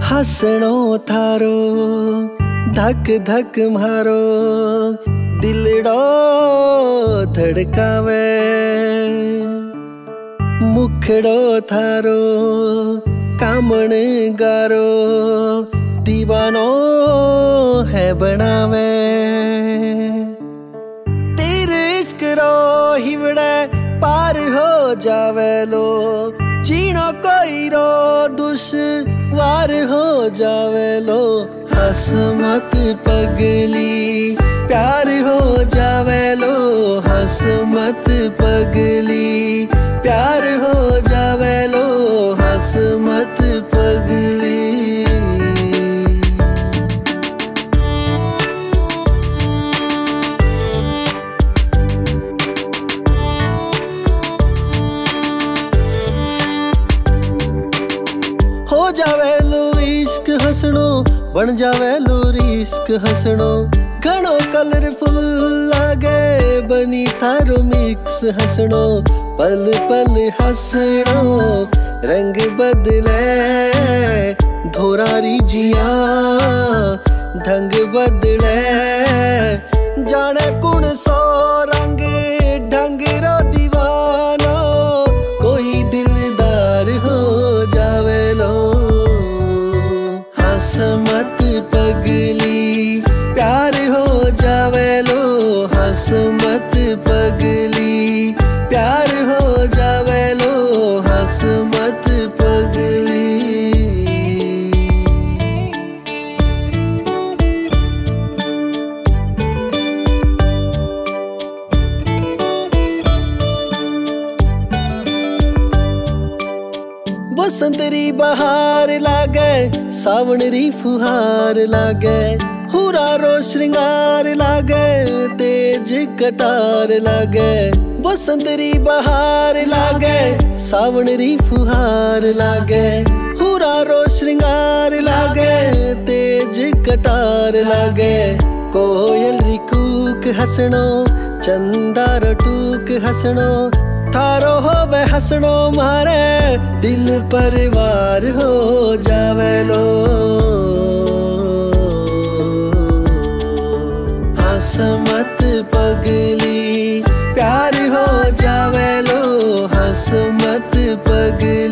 हसणो थारो धक धक मारो दिलड़ो धड़कावे। मुखड़ो थारो कामण गारो दीवानो है बनावे। तेरे इश्क रो हिवड़े पार हो जावे लो, जीनो कोई रो दुश्वार हो जावे लो। हंस मत पगली प्यार हो जावे लो, हंस मत पगली प्यार हो जावे लो, हंस मत पगली। हो जावे लो इश्क हसणो, बन जावे लो रिस्क हसणो। घणो कलरफुल लागे बनी थारो मिक्स हसणो। पल पल हसणो रंग बदले धोरारी जिया ढंग बदले। जाने कुण सो रंग ढंग रो दीवानो, कोई दिलदार हो जावे लो। हंस मत पगली प्यार हो जावे लो, हंस मत पगली प्यार हो जावे लो, हंस मत पगली। बसंत री बहार लागे सावन री फुहार लागे। हुरा रो श्रृंगार लागे तेज कटार लागे। बसंत री बहार लागे सावन री फुहार लागे। हुरा रो श्रृंगार लागे तेज कटार लागे। कोयल री कूक हसणो चंदा रो टूक हसणो। थारो हो वे हसणो मारे दिल परिवार हो जावे लो। हंस मत पगली प्यार हो जावे लो, हंस मत पगली।